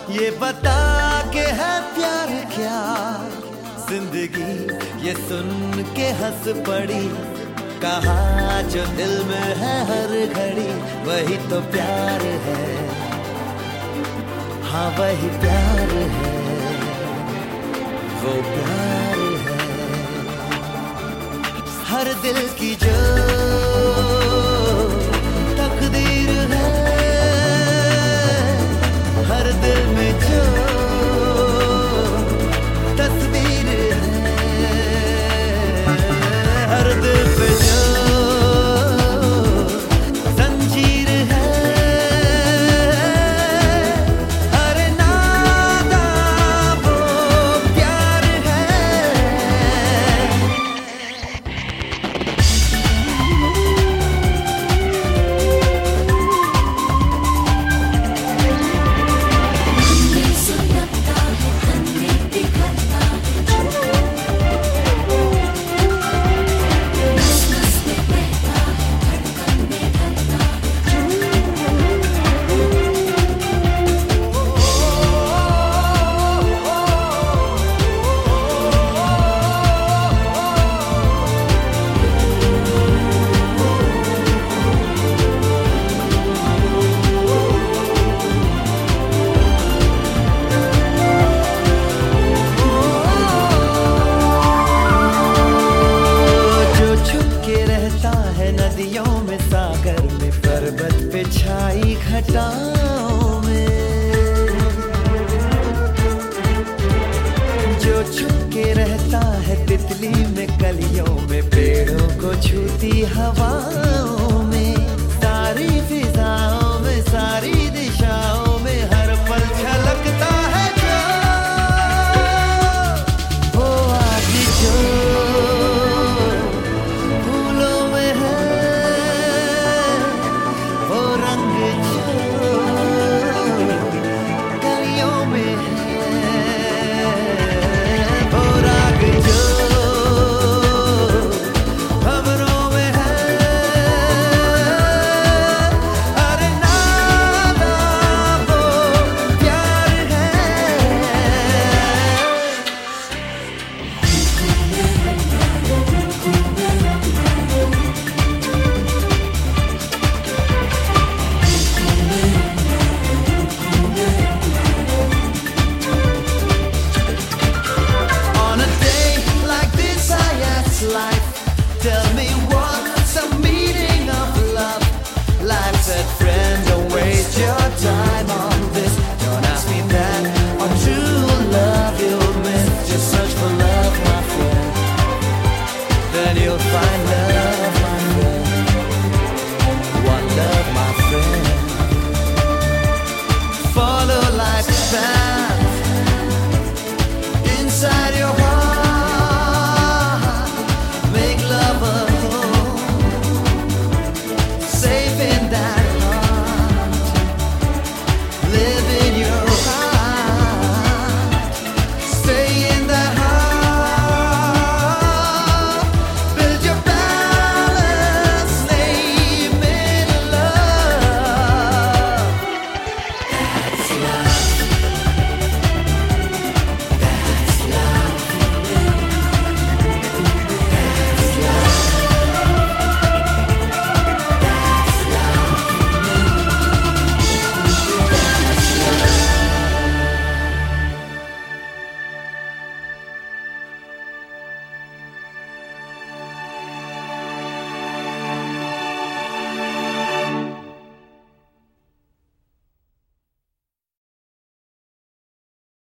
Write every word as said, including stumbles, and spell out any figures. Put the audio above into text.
ये बता के है प्यार क्या जिंदगी, ये सुन के हंस पड़ी। कहा जो दिल में है हर घड़ी, वही तो प्यार है, हाँ वही प्यार है, वो प्यार है। हर दिल की जो तकदीर है, हर दिल में जो तस्वीर है, हर दिल पे जो जंजीर है, अरे नादा वो प्यार है। नदियों में, सागर में, पर्वत पे छाई घटाओं में, जो छुप के रहता है तितली में, कलियों में, पेड़ों को छूती हवा